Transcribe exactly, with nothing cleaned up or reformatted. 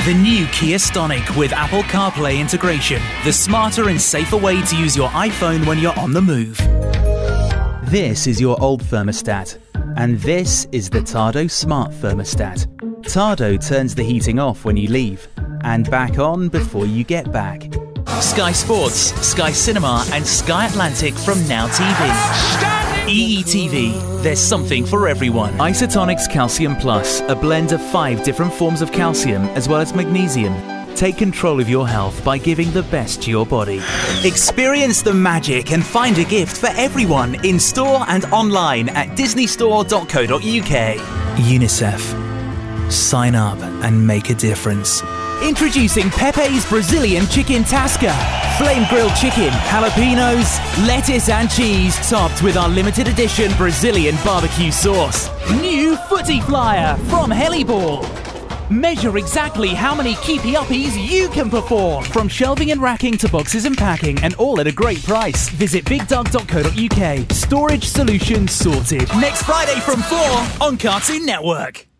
The new Kia Stonic with Apple CarPlay integration. The smarter and safer way to use your iPhone when you're on the move. This is your old thermostat. And this is the Tado Smart Thermostat. Tado turns the heating off when you leave and back on before you get back. Sky Sports, Sky Cinema and Sky Atlantic from Now T V. E E T V, there's something for everyone. Isotonics Calcium Plus, a blend of five different forms of calcium as well as magnesium. Take control of your health by giving the best to your body. Experience the magic and find a gift for everyone in store and online at disney store dot co dot uk. UNICEF. Sign up and make a difference. Introducing Pepe's Brazilian Chicken Tasca. Flame grilled chicken, jalapenos, lettuce and cheese topped with our limited edition Brazilian barbecue sauce. New Footy Flyer from Heliball. Measure exactly how many keepy-uppies you can perform. From shelving and racking to boxes and packing, and all at a great price. Visit big dog dot co dot uk. Storage solutions sorted. Next Friday from four on Cartoon Network.